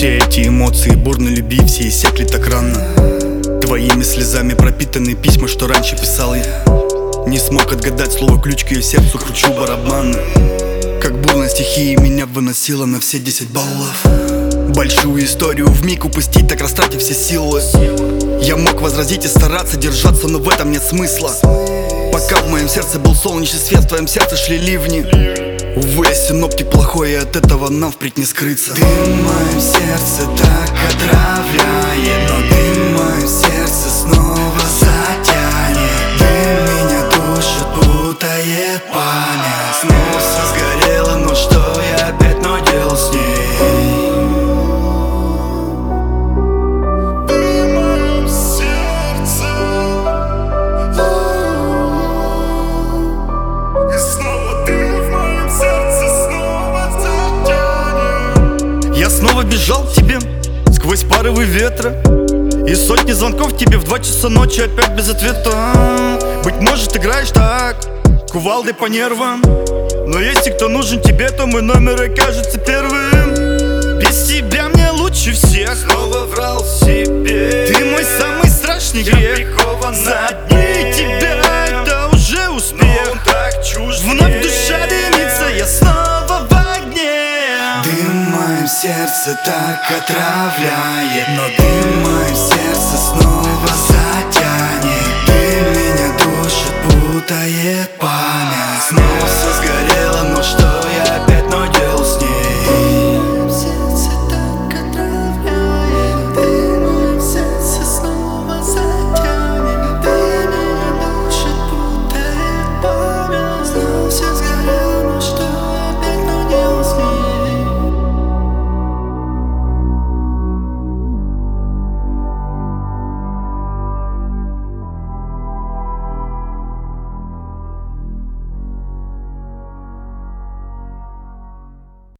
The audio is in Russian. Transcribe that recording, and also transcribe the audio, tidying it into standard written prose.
Все эти эмоции бурной любви, все иссякли так рано. Твоими слезами пропитаны письма, что раньше писал я. Не смог отгадать слово ключ к ее сердцу, кручу барабаны. Как бурной стихии меня выносило на все 10 баллов. Большую историю вмиг упустить, так растратив все силы. Я мог возразить и стараться держаться, но в этом нет смысла. Пока в моем сердце был солнечный свет, в твоем сердце шли ливни. Увы, я синоптик плохой, и от этого нам впредь не скрыться. Ты в моем сердце так отравляет, но ты в моем сердце снова затянет. Ты меня душит, путает память. Снова все сгорело, но что я опять делал с ней? Я снова бежал к тебе сквозь порывы ветра и сотни звонков тебе в 2 часа ночи опять без ответа. Быть может, играешь так, кувалдой по нервам, но если кто нужен тебе, то мой номер окажется первым. Без тебя мне лучше всех. Снова врал себе. Ты мой самый страшный грех. Я прикован за дни тебя, это уже успех. Но он так чужд. Вновь душа дымится, я снова в огне. Дым в моем сердце так отравляет, но дым в моем сердце снова затянет. Ты меня душит, путает память. Снова